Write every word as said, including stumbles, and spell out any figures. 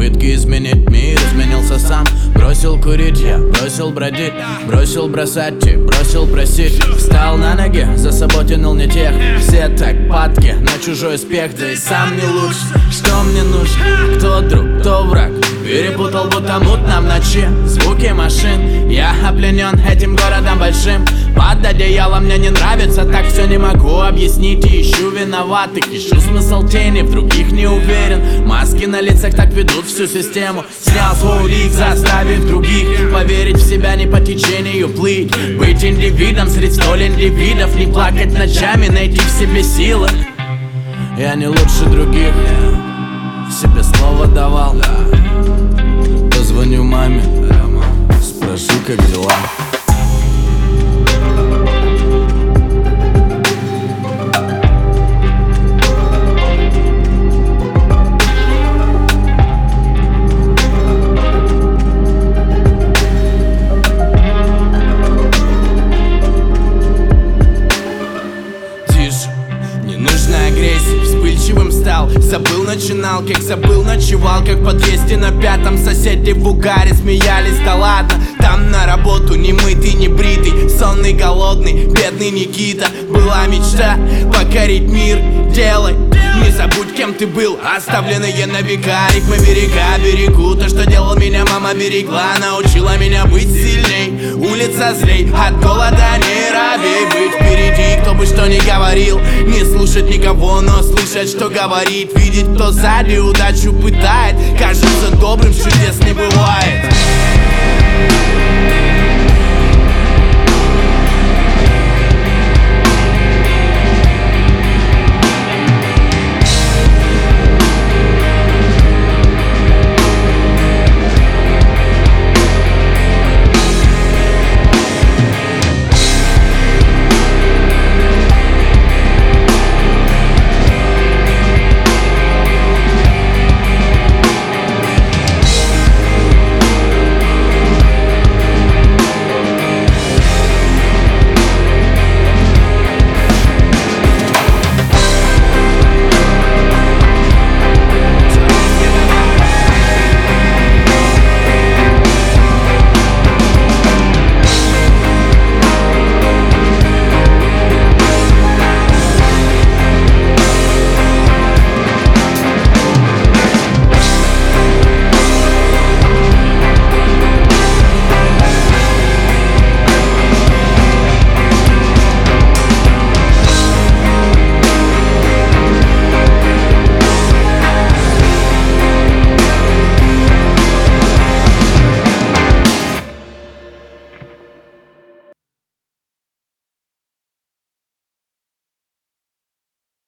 Попытки изменить мир, изменился сам. Бросил курить я, бросил бродить, бросил бросать и бросил просить. Встал на ноги, за собой тянул не тех. Все так падки на чужой успех, да и сам не лучше. Что мне нужно? Кто друг, кто враг? Перепутал, будто мутно в ночи звуки машин. Я опьянен этим городом большим. Под одеялом мне не нравится, так все не могу объяснить и ищу виноватых. Ищу смысл тени, в других не уверен. Маски на лицах так ведут всю систему. Снял свой лик, заставив других поверить в себя, не по течению плыть. Быть индивидом среди столь индивидов, не плакать ночами, найти в себе силы. Я не лучше других, себе слово давал. Позвоню маме, спрошу, как дела. Не нужно агрессии, вспыльчивым стал. Забыл, начинал, как забыл, ночевал. Как по двести на пятом, соседи в угаре смеялись. Да ладно, там на работу не мытый, не бритый, сонный, голодный, бедный Никита. Была мечта покорить мир, делай. Не забудь, кем ты был, оставленные на века. Рифмы берега берегу, то, что делал меня мама берегла. Научила меня быть сильней, улица злей. От голода не робей, быть впереди, кто бы что ни говорил. Не слушать никого, но слышать, что говорит. Видеть, кто сзади удачу пытает,